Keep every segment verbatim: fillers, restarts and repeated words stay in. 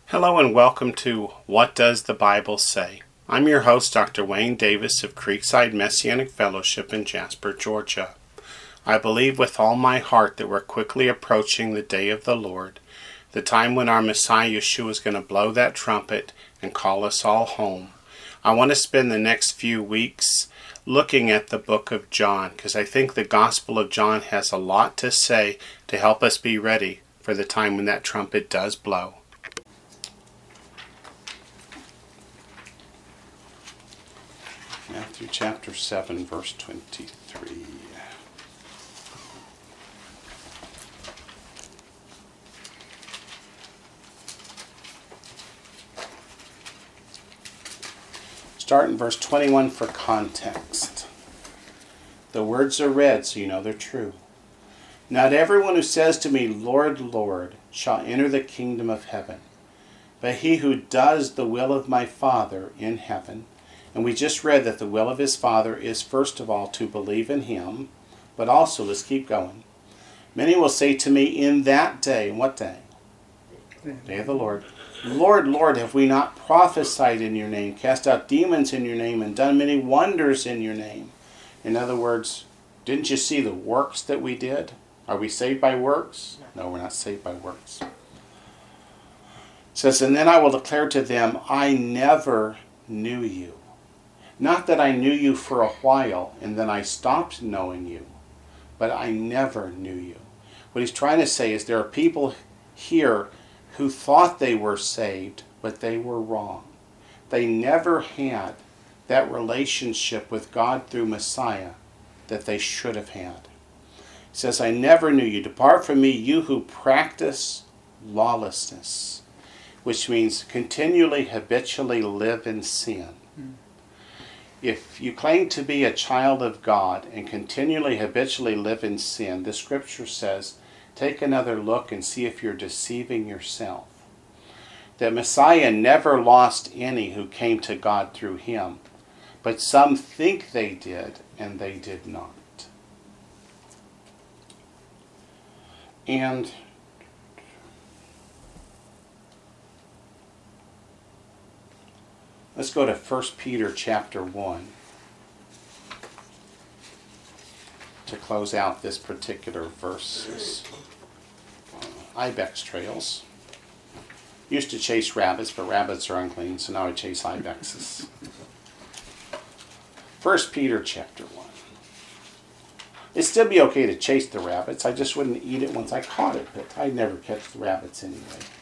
Hello and welcome to What Does the Bible Say? I'm your host, Doctor Wayne Davis of Creekside Messianic Fellowship in Jasper, Georgia. I believe with all my heart that we're quickly approaching the day of the Lord, the time when our Messiah Yeshua is going to blow that trumpet and call us all home. I want to spend the next few weeks looking at the book of John because I think the Gospel of John has a lot to say to help us be ready for the time when that trumpet does blow. Matthew chapter seven, verse twenty-three. Start in verse twenty-one for context. The words are read so you know they're true. Not everyone who says to me, Lord, Lord, shall enter the kingdom of heaven, but he who does the will of my Father in heaven. And we just read that the will of his Father is first of all to believe in him, but also, let's keep going. Many will say to me in that day, what day? Day of the Lord. Lord, Lord, have we not prophesied in your name, cast out demons in your name, and done many wonders in your name? In other words, didn't you see the works that we did? Are we saved by works? No, we're not saved by works. It says, and then I will declare to them, I never knew you. Not that I knew you for a while and then I stopped knowing you, but I never knew you. What he's trying to say is there are people here who thought they were saved, but they were wrong. They never had that relationship with God through Messiah that they should have had. He says, I never knew you. Depart from me, you who practice lawlessness, which means continually, habitually live in sin. If you claim to be a child of God and continually, habitually live in sin, the scripture says, take another look and see if you're deceiving yourself. That Messiah never lost any who came to God through him, but some think they did, and they did not. And let's go to First Peter chapter one to close out this particular verse. Uh, ibex trails. Used to chase rabbits, but rabbits are unclean, so now I chase ibexes. First Peter chapter one. It'd still be okay to chase the rabbits. I just wouldn't eat it once I caught it, but I'd never catch the rabbits anyway.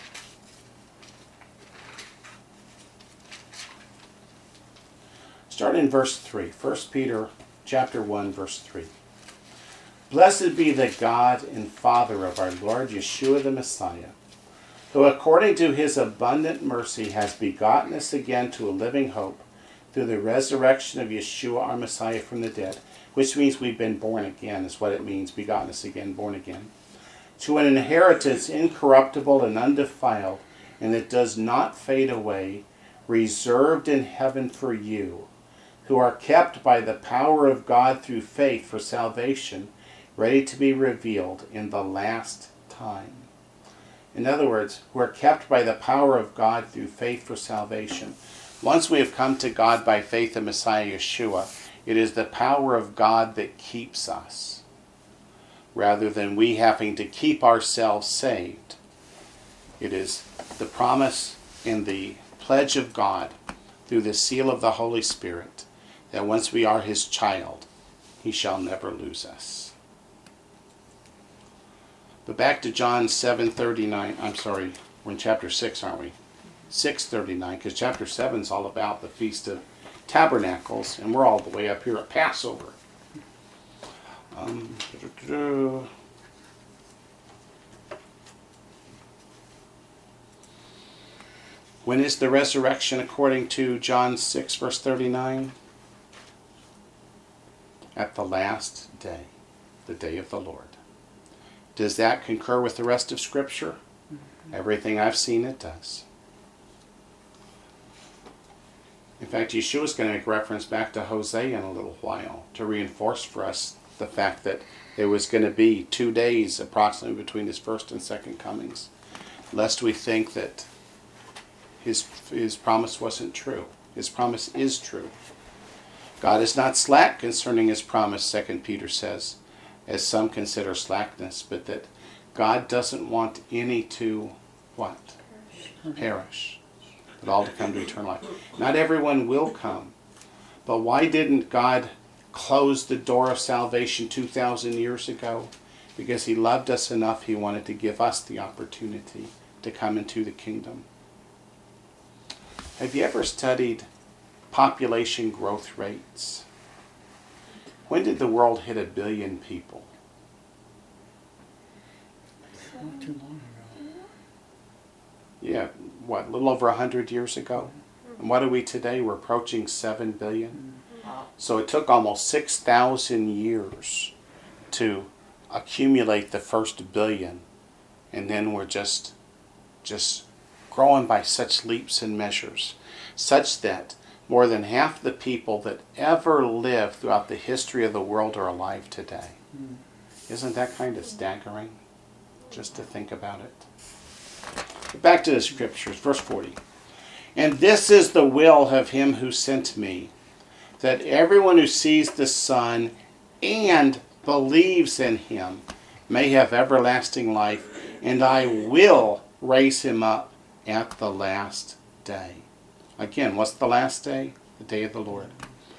Start in verse three. First Peter chapter one, verse three. Blessed be the God and Father of our Lord Yeshua the Messiah, who according to his abundant mercy has begotten us again to a living hope through the resurrection of Yeshua our Messiah from the dead, which means we've been born again, is what it means, begotten us again, born again, to an inheritance incorruptible and undefiled, and that does not fade away, reserved in heaven for you, who are kept by the power of God through faith for salvation, ready to be revealed in the last time. In other words, who are kept by the power of God through faith for salvation. Once we have come to God by faith in Messiah Yeshua, it is the power of God that keeps us, rather than we having to keep ourselves saved. It is the promise in the pledge of God through the seal of the Holy Spirit that once we are his child, he shall never lose us. But back to John seven thirty-nine. I'm sorry, we're in chapter six, aren't we? six thirty-nine, because chapter seven is all about the Feast of Tabernacles, and we're all the way up here at Passover. Um, when is the resurrection according to John six, verse thirty-nine? At the last day, the day of the Lord. Does that concur with the rest of Scripture? Mm-hmm. Everything I've seen, it does. In fact, Yeshua is going to make reference back to Hosea in a little while to reinforce for us the fact that there was going to be two days approximately between his first and second comings, lest we think that his, his promise wasn't true. His promise is true. God is not slack concerning his promise, Second Peter says, as some consider slackness, but that God doesn't want any to, what? Perish. Perish. But all to come to eternal life. Not everyone will come. But why didn't God close the door of salvation two thousand years ago? Because he loved us enough, he wanted to give us the opportunity to come into the kingdom. Have you ever studied population growth rates? When did the world hit a billion people? Not too long ago. Yeah, what, a little over one hundred years ago? And what are we today? We're approaching seven billion. So it took almost six thousand years to accumulate the first billion. And then we're just, just growing by such leaps and measures, such that more than half the people that ever lived throughout the history of the world are alive today. Mm. Isn't that kind of staggering? Just to think about it. Back to the scriptures, verse forty. And this is the will of him who sent me, that everyone who sees the Son and believes in him may have everlasting life, and I will raise him up at the last day. Again, what's the last day? The day of the Lord.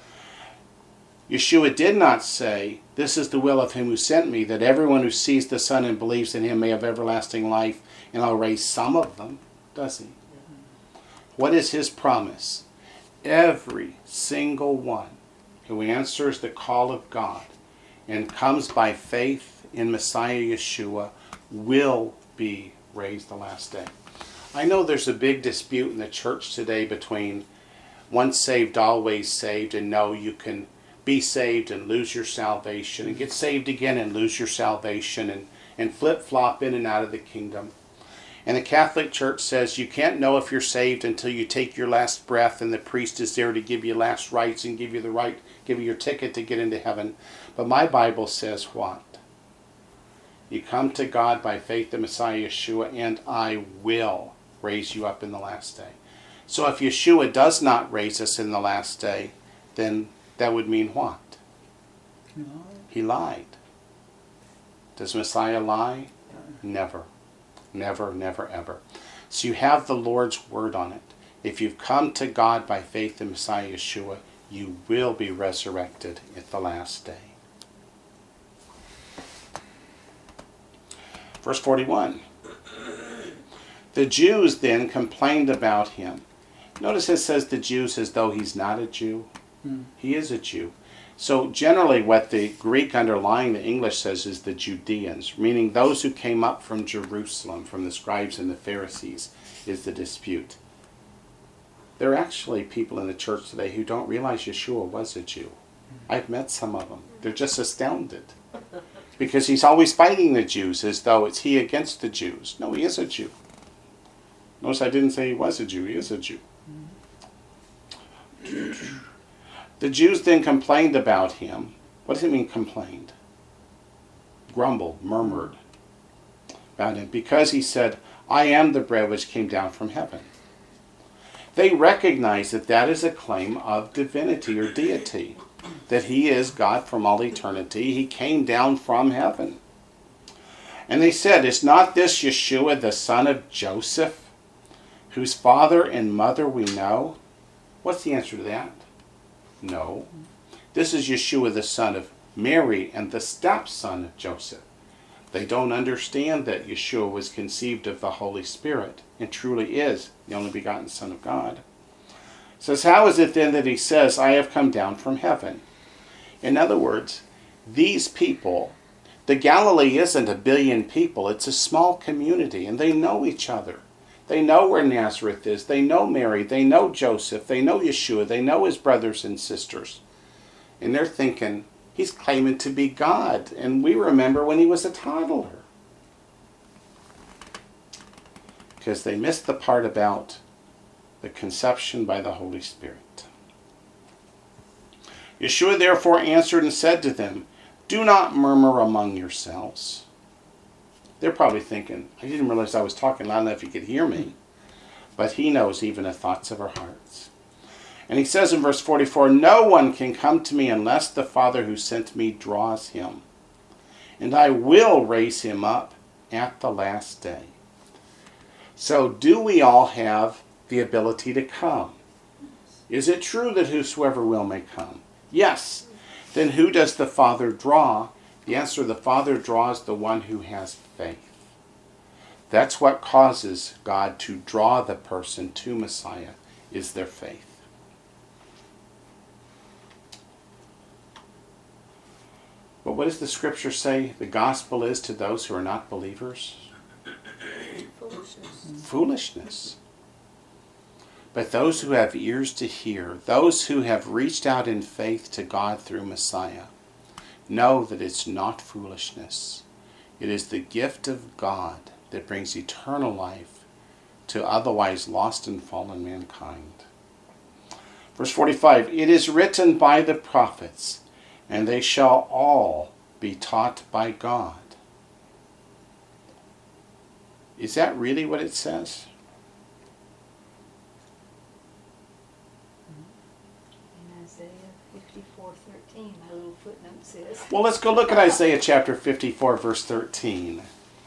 Yeshua did not say, this is the will of him who sent me, that everyone who sees the Son and believes in him may have everlasting life, and I'll raise some of them, does he? What is his promise? Every single one who answers the call of God and comes by faith in Messiah Yeshua will be raised the last day. I know there's a big dispute in the church today between once saved, always saved, and no, you can be saved and lose your salvation, and get saved again and lose your salvation, and, and flip-flop in and out of the kingdom. And the Catholic Church says you can't know if you're saved until you take your last breath, and the priest is there to give you last rites and give you the right, give you your ticket to get into heaven. But my Bible says what? You come to God by faith in Messiah Yeshua, and I will raise you up in the last day. So if Yeshua does not raise us in the last day, then that would mean what? He lied. He lied. Does Messiah lie? Never. Never, never, ever. So you have the Lord's word on it. If you've come to God by faith in Messiah Yeshua, you will be resurrected at the last day. Verse forty-one. The Jews then complained about him. Notice it says the Jews as though he's not a Jew. Hmm. He is a Jew. So generally what the Greek underlying the English says is the Judeans, meaning those who came up from Jerusalem, from the scribes and the Pharisees, is the dispute. There are actually people in the church today who don't realize Yeshua was a Jew. I've met some of them. They're just astounded. Because he's always fighting the Jews as though it's he against the Jews. No, he is a Jew. Notice I didn't say he was a Jew. He is a Jew. The Jews then complained about him. What does it mean, complained? Grumbled, murmured about him, because he said, I am the bread which came down from heaven. They recognize that that is a claim of divinity or deity, that he is God from all eternity. He came down from heaven. And they said, is not this Yeshua the son of Joseph, whose father and mother we know? What's the answer to that? No. This is Yeshua the son of Mary and the stepson of Joseph. They don't understand that Yeshua was conceived of the Holy Spirit and truly is the only begotten Son of God. It says, how is it then that he says, I have come down from heaven? In other words, these people, the Galilee isn't a billion people, it's a small community, and they know each other. They know where Nazareth is, they know Mary, they know Joseph, they know Yeshua, they know his brothers and sisters. And they're thinking, he's claiming to be God, and we remember when he was a toddler. Because they missed the part about the conception by the Holy Spirit. Yeshua therefore answered and said to them, do not murmur among yourselves. They're probably thinking, I didn't realize I was talking loud enough you could hear me. but he knows even the thoughts of our hearts. And he says in verse forty-four, no one can come to me unless the Father who sent me draws him. And I will raise him up at the last day. So do we all have the ability to come? Is it true that whosoever will may come? Yes. Then who does the Father draw? The answer, the Father draws the one who has faith. That's what causes God to draw the person to Messiah, is their faith. But what does the scripture say the gospel is to those who are not believers? Foolishness. Foolishness. But those who have ears to hear, those who have reached out in faith to God through Messiah, know that it's not foolishness. It is the gift of God that brings eternal life to otherwise lost and fallen mankind. Verse forty-five, it is written by the prophets, and they shall all be taught by God. Is that really what it says? In Isaiah fifty-four thirteen, my little footnote says. Well, let's go look at Isaiah chapter fifty-four, verse thirteen.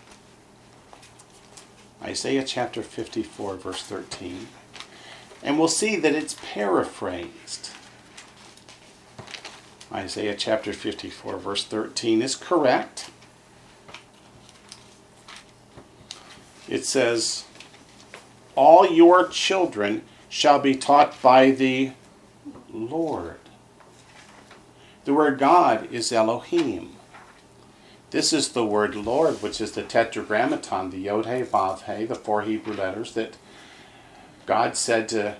Isaiah chapter fifty-four, verse thirteen. And we'll see that it's paraphrased. Isaiah chapter fifty-four, verse thirteen is correct. It says, all your children shall be taught by the Lord. The word God is Elohim. This is the word Lord, which is the tetragrammaton, the Yod He Vav He, the four Hebrew letters that God said to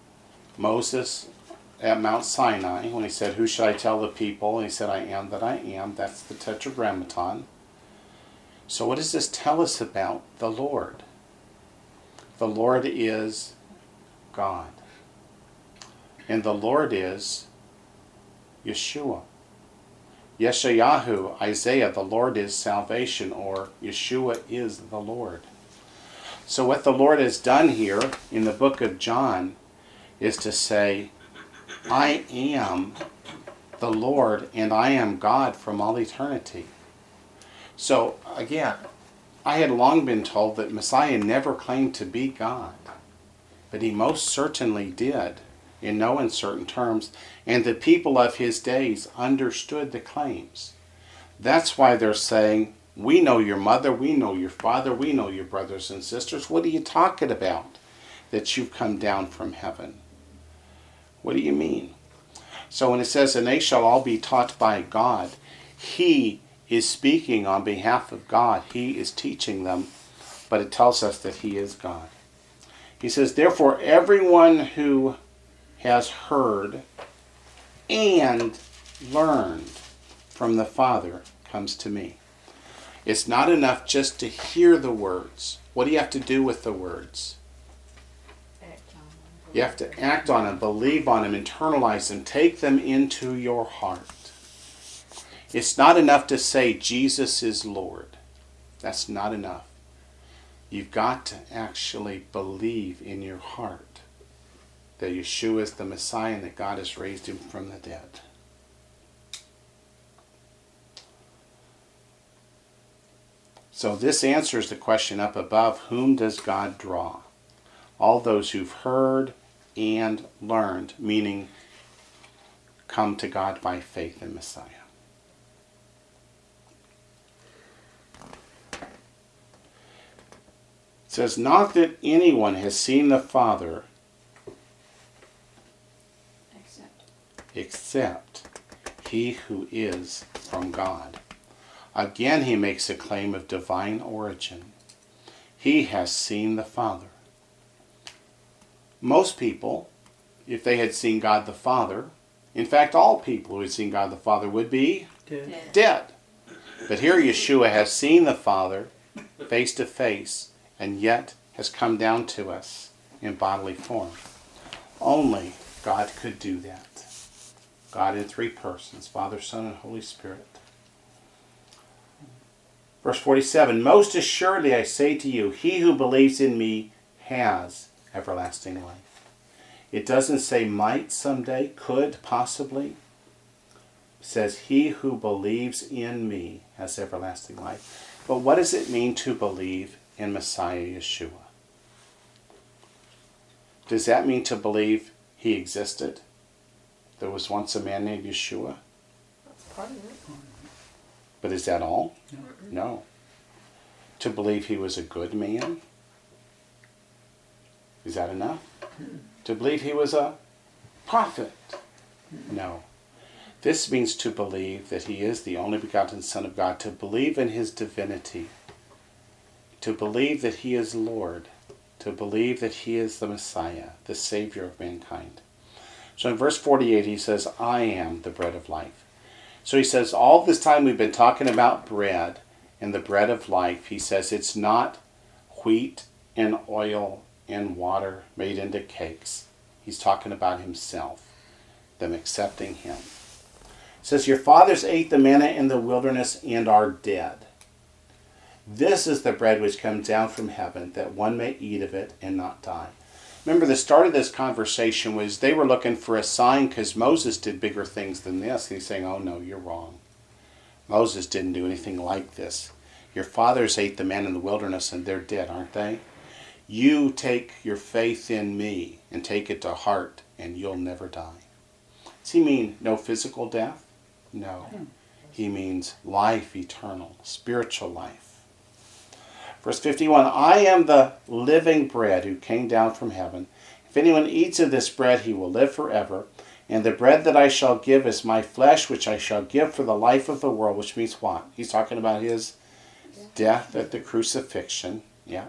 Moses at Mount Sinai when he said, who shall I tell the people? And he said, I am that I am. That's the tetragrammaton. So what does this tell us about the Lord? The Lord is God. And the Lord is Yeshua. Yeshayahu, Isaiah, the Lord is salvation, or Yeshua is the Lord. So what the Lord has done here in the book of John is to say, I am the Lord and I am God from all eternity. So again, I had long been told that Messiah never claimed to be God, but he most certainly did in no uncertain terms, and the people of his days understood the claims. That's why they're saying, we know your mother, we know your father, we know your brothers and sisters. What are you talking about that you've come down from heaven? What do you mean? So when it says, and they shall all be taught by God, he is speaking on behalf of God. He is teaching them, but it tells us that he is God. He says, therefore, everyone who has heard and learned from the Father comes to me. It's not enough just to hear the words. What do you have to do with the words? Act on them. You have to act on them, believe on them, internalize them, take them into your heart. It's not enough to say Jesus is Lord. That's not enough. You've got to actually believe in your heart that Yeshua is the Messiah and that God has raised him from the dead. So this answers the question up above, whom does God draw? All those who've heard and learned, meaning come to God by faith in Messiah. It says, not that anyone has seen the Father Except. except he who is from God. Again, he makes a claim of divine origin. He has seen the Father. Most people, if they had seen God the Father, in fact, all people who had seen God the Father would be Dead. Yeah. dead. But here Yeshua has seen the Father face to face, and yet has come down to us in bodily form. Only God could do that. God in three persons, Father, Son, and Holy Spirit. Verse forty-seven, most assuredly I say to you, he who believes in me has everlasting life. It doesn't say might someday, could, possibly. It says he who believes in me has everlasting life. But what does it mean to believe in Messiah Yeshua? Does that mean to believe he existed? There was once a man named Yeshua? That's part of it. But is that all? No. No. To believe he was a good man? Is that enough? To believe he was a prophet? No. This means to believe that he is the only begotten Son of God, to believe in his divinity, to believe that he is Lord, to believe that he is the Messiah, the Savior of mankind. So in verse forty-eight he says, I am the bread of life. So he says, all this time we've been talking about bread and the bread of life. He says it's not wheat and oil and water made into cakes. He's talking about himself, them accepting him. It says, your fathers ate the manna in the wilderness and are dead. This is the bread which comes down from heaven, that one may eat of it and not die. Remember, the start of this conversation was they were looking for a sign because Moses did bigger things than this. He's saying, oh no, you're wrong. Moses didn't do anything like this. Your fathers ate the manna in the wilderness and they're dead, aren't they? You take your faith in me and take it to heart and you'll never die. Does he mean no physical death? No. He means life eternal, spiritual life. Verse fifty-one, I am the living bread who came down from heaven. If anyone eats of this bread, he will live forever. And the bread that I shall give is my flesh, which I shall give for the life of the world, which means what? He's talking about his death at the crucifixion. Yeah.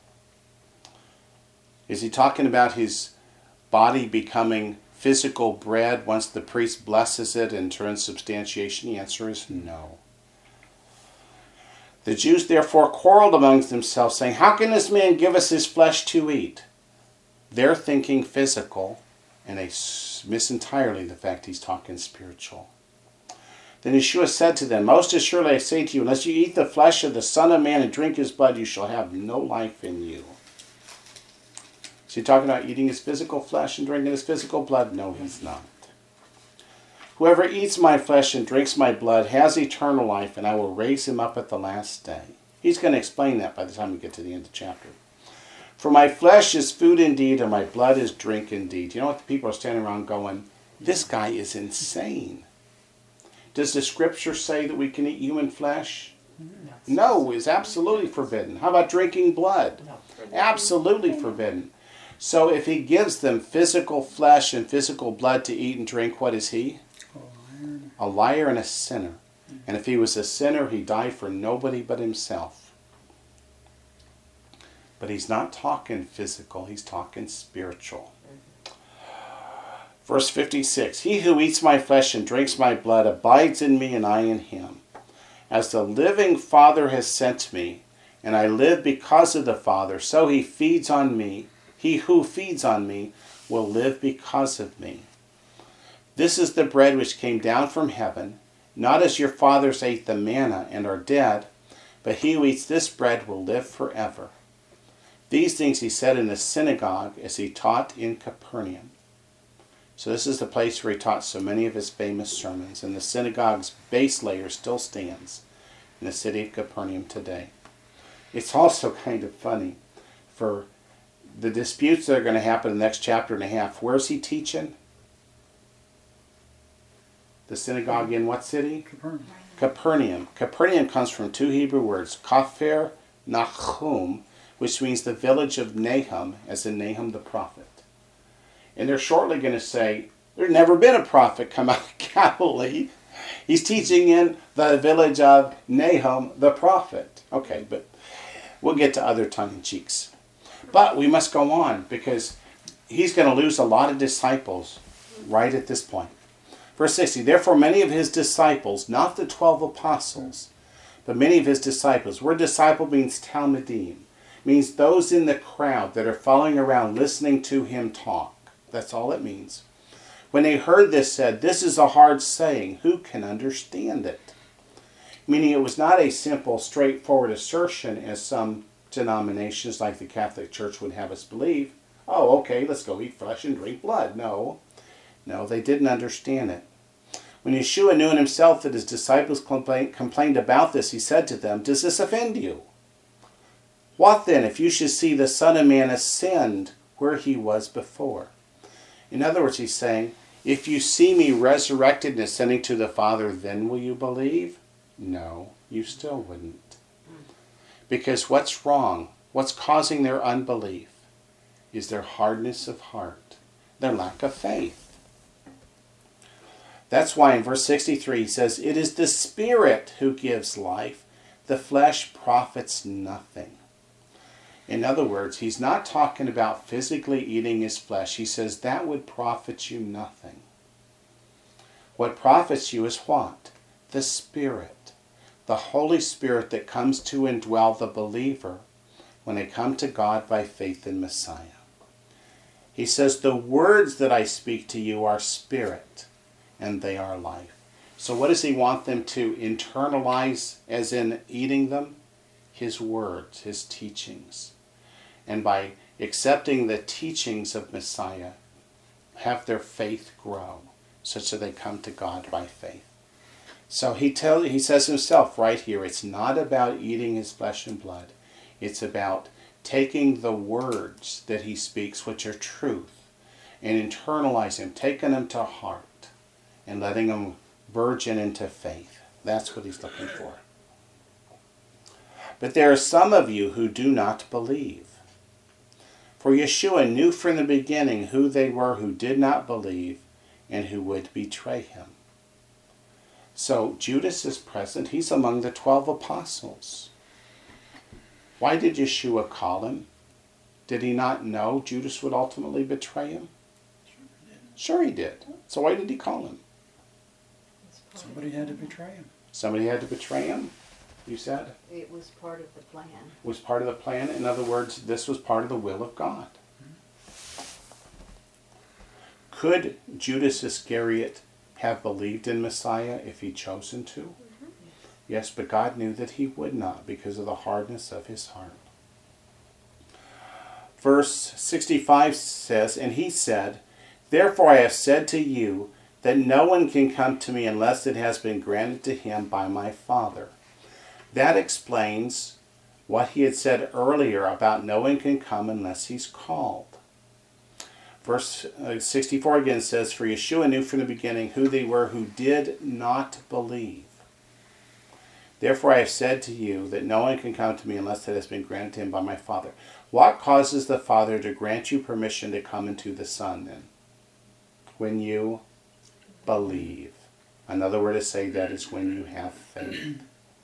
Is he talking about his body becoming physical bread once the priest blesses it in transubstantiation? The answer is no. The Jews therefore quarreled amongst themselves, saying, how can this man give us his flesh to eat? They're thinking physical, and they miss entirely the fact he's talking spiritual. Then Yeshua said to them, most assuredly I say to you, unless you eat the flesh of the Son of Man and drink his blood, you shall have no life in you. Is he talking about eating his physical flesh and drinking his physical blood? No, he's not. Whoever eats my flesh and drinks my blood has eternal life, and I will raise him up at the last day. He's going to explain that by the time we get to the end of the chapter. For my flesh is food indeed, and my blood is drink indeed. You know what? The people are standing around going, this guy is insane. Does the scripture say that we can eat human flesh? No, it's absolutely forbidden. How about drinking blood? Absolutely forbidden. So if he gives them physical flesh and physical blood to eat and drink, what is he? A liar and a sinner. And if he was a sinner, he died for nobody but himself. But he's not talking physical, he's talking spiritual. Verse fifty-six, he who eats my flesh and drinks my blood abides in me and I in him. As the living Father has sent me, and I live because of the Father, so he feeds on me. He who feeds on me will live because of me. This is the bread which came down from heaven, not as your fathers ate the manna and are dead, but he who eats this bread will live forever. These things he said in the synagogue as he taught in Capernaum. So this is the place where he taught so many of his famous sermons, and the synagogue's base layer still stands in the city of Capernaum today. It's also kind of funny for the disputes that are going to happen in the next chapter and a half. Where's he teaching? The synagogue in what city? Capernaum. Capernaum. Capernaum comes from two Hebrew words, Kafer Nahum, which means the village of Nahum, as in Nahum the prophet. And they're shortly going to say, there's never been a prophet come out of Galilee. He's teaching in the village of Nahum the prophet. Okay, but we'll get to other tongue-in-cheeks. But we must go on, because he's going to lose a lot of disciples right at this point. Verse sixty, therefore many of his disciples, not the twelve apostles, but many of his disciples. Word disciple means talmidim, means those in the crowd that are following around listening to him talk. That's all it means. When they heard this said, this is a hard saying, who can understand it? Meaning it was not a simple, straightforward assertion as some denominations like the Catholic Church would have us believe. Oh, okay, let's go eat flesh and drink blood. No. No, they didn't understand it. When Yeshua knew in himself that his disciples complain, complained about this, he said to them, "Does this offend you? What then if you should see the Son of Man ascend where he was before?" In other words, he's saying, if you see me resurrected and ascending to the Father, then will you believe? No, you still wouldn't. Because what's wrong, what's causing their unbelief, is their hardness of heart, their lack of faith. That's why in verse sixty-three he says, "It is the Spirit who gives life. The flesh profits nothing." In other words, he's not talking about physically eating his flesh. He says that would profit you nothing. What profits you is what? The Spirit. The Holy Spirit that comes to indwell the believer when they come to God by faith in Messiah. He says, "The words that I speak to you are spirit, and they are life." So what does he want them to internalize, as in eating them? His words, his teachings. And by accepting the teachings of Messiah, have their faith grow, such that they come to God by faith. So he tell, he says himself right here, it's not about eating his flesh and blood. It's about taking the words that he speaks, which are truth, and internalizing them, taking them to heart, and letting them burgeon into faith. That's what he's looking for. But there are some of you who do not believe. For Yeshua knew from the beginning who they were who did not believe and who would betray him. So Judas is present. He's among the twelve apostles. Why did Yeshua call him? Did he not know Judas would ultimately betray him? Sure he did. So why did he call him? Somebody had to betray him. Somebody had to betray him, you said? It was part of the plan. It was part of the plan. In other words, this was part of the will of God. Could Judas Iscariot have believed in Messiah if he'd chosen to? Mm-hmm. Yes, but God knew that he would not because of the hardness of his heart. Verse sixty-five says, "And he said, Therefore I have said to you that no one can come to me unless it has been granted to him by my Father." That explains what he had said earlier about no one can come unless he's called. Verse sixty-four again says, "For Yeshua knew from the beginning who they were who did not believe. Therefore I have said to you that no one can come to me unless it has been granted to him by my Father." What causes the Father to grant you permission to come into the Son then? When you believe. Another word to say that is when you have faith.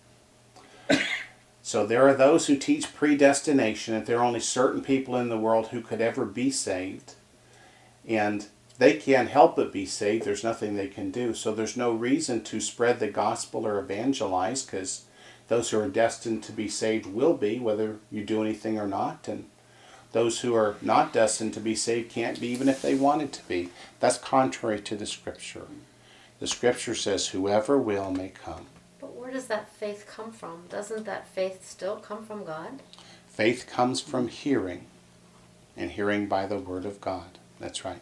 So there are those who teach predestination, that there are only certain people in the world who could ever be saved. And they can't help but be saved. There's nothing they can do. So there's no reason to spread the gospel or evangelize, because those who are destined to be saved will be, whether you do anything or not. And those who are not destined to be saved can't be, even if they wanted to be. That's contrary to the Scripture. The Scripture says, whoever will may come. But where does that faith come from? Doesn't that faith still come from God? Faith comes from hearing, and hearing by the Word of God. That's right.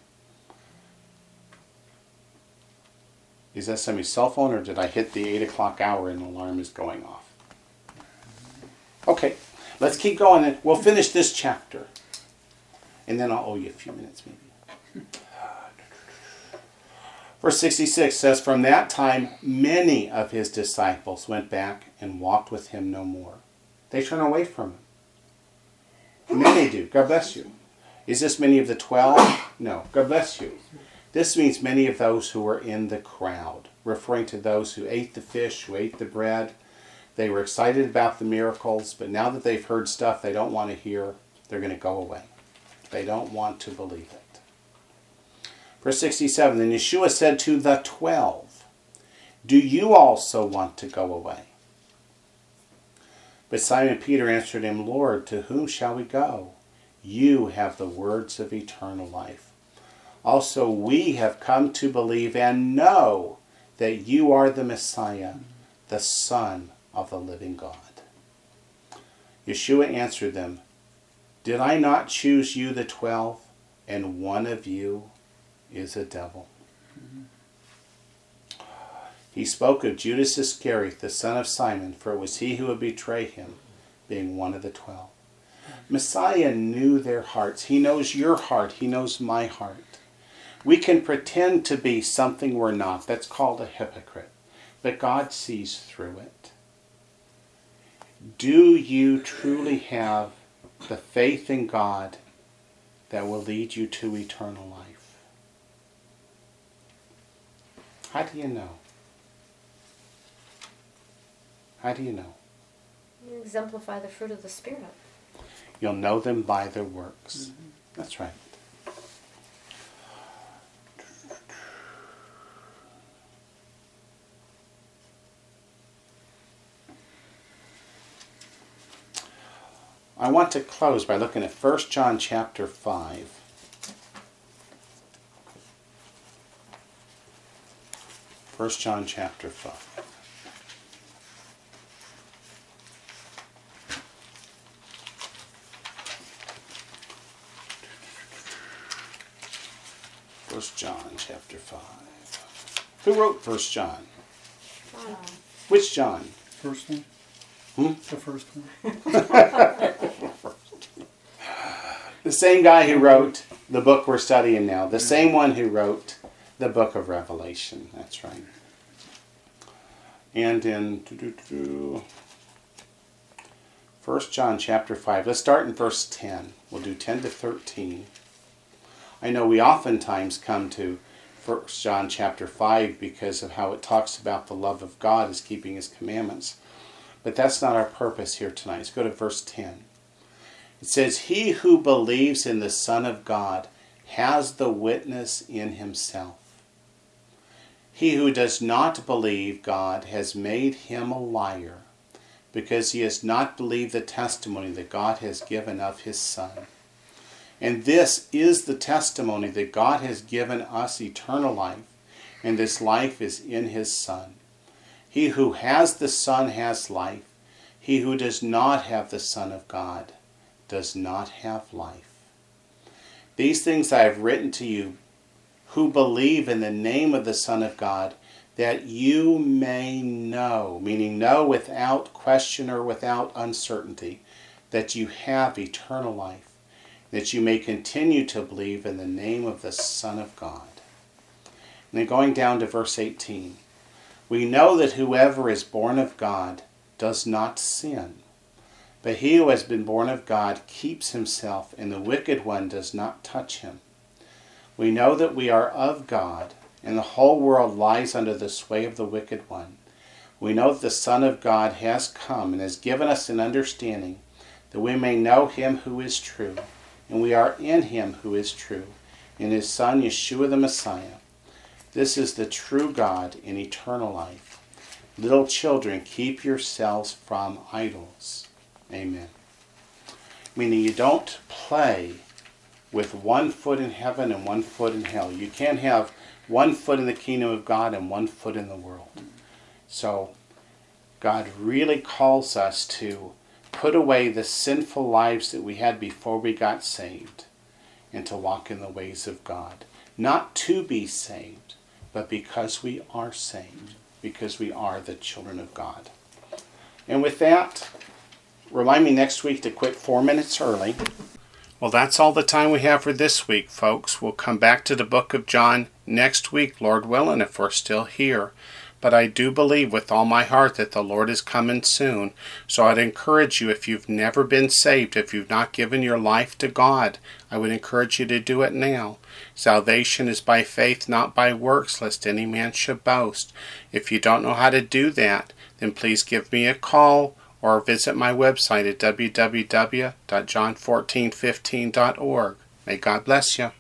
Is that somebody's cell phone, or did I hit the eight o'clock hour and the alarm is going off? Okay, let's keep going. And we'll finish this chapter. And then I'll owe you a few minutes maybe. Verse sixty-six says, "From that time many of his disciples went back and walked with him no more." They turn away from him. Many do. God bless you. Is this many of the twelve? No. God bless you. This means many of those who were in the crowd, referring to those who ate the fish, who ate the bread. They were excited about the miracles, but now that they've heard stuff they don't want to hear, they're going to go away. They don't want to believe it. Verse sixty-seven, "Then Yeshua said to the twelve, Do you also want to go away? But Simon Peter answered him, Lord, to whom shall we go? You have the words of eternal life. Also we have come to believe and know that you are the Messiah, the Son of the living God." Yeshua answered them, "Did I not choose you the twelve, and one of you is a devil. Mm-hmm. He spoke of Judas Iscariot, the son of Simon, for it was he who would betray him, being one of the twelve. Messiah knew their hearts. He knows your heart. He knows my heart. We can pretend to be something we're not. That's called a hypocrite. But God sees through it. Do you truly have the faith in God that will lead you to eternal life? How do you know? How do you know? You exemplify the fruit of the Spirit. You'll know them by their works. Mm-hmm. That's right. I want to close by looking at First John chapter five. First John chapter five. First John chapter five. Who wrote First John? John. Which John? First one? Hmm? The first one. The same guy who wrote the book we're studying now. The same one who wrote the book of Revelation. That's right. And in First John chapter five. Let's start in verse ten. We'll do ten to thirteen. I know we oftentimes come to First John chapter five because of how it talks about the love of God as keeping His commandments. But that's not our purpose here tonight. Let's go to verse ten. It says, He who believes in the Son of God has the witness in himself. He who does not believe God has made him a liar, because he has not believed the testimony that God has given of His Son. And this is the testimony that God has given us eternal life, and this life is in His Son. He who has the Son has life. He who does not have the Son of God does not have life. These things I have written to you who believe in the name of the Son of God, that you may know, meaning know without question or without uncertainty, that you have eternal life, that you may continue to believe in the name of the Son of God. And then going down to verse eighteen. We know that whoever is born of God does not sin. But he who has been born of God keeps himself, and the wicked one does not touch him. We know that we are of God, and the whole world lies under the sway of the wicked one. We know that the Son of God has come and has given us an understanding, that we may know Him who is true. And we are in Him who is true, in His Son Yeshua the Messiah. This is the true God in eternal life. Little children, keep yourselves from idols. Amen. Meaning you don't play with one foot in heaven and one foot in hell. You can't have one foot in the kingdom of God and one foot in the world. So God really calls us to put away the sinful lives that we had before we got saved and to walk in the ways of God. Not to be saved, but because we are saved, because we are the children of God. And with that, remind me next week to quit four minutes early. Well, that's all the time we have for this week, folks. We'll come back to the book of John next week, Lord willing, if we're still here. But I do believe with all my heart that the Lord is coming soon. So I'd encourage you, if you've never been saved, if you've not given your life to God, I would encourage you to do it now. Salvation is by faith, not by works, lest any man should boast. If you don't know how to do that, then please give me a call or visit my website at w w w dot john fourteen fifteen dot org. May God bless you.